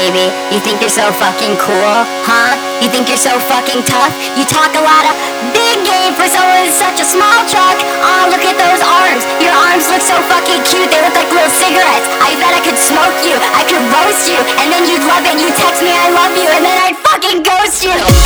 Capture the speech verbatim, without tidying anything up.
baby? You think you're so fucking cool, huh? You think you're so fucking tough? You talk a lot of big game for someone in such a small truck. Aw, look at those arms. Your arms look so fucking cute. They look like little cigarettes. I bet I could smoke you. I could roast you. And then you'd love it and you'd text me I love you. And then I'd fucking ghost you.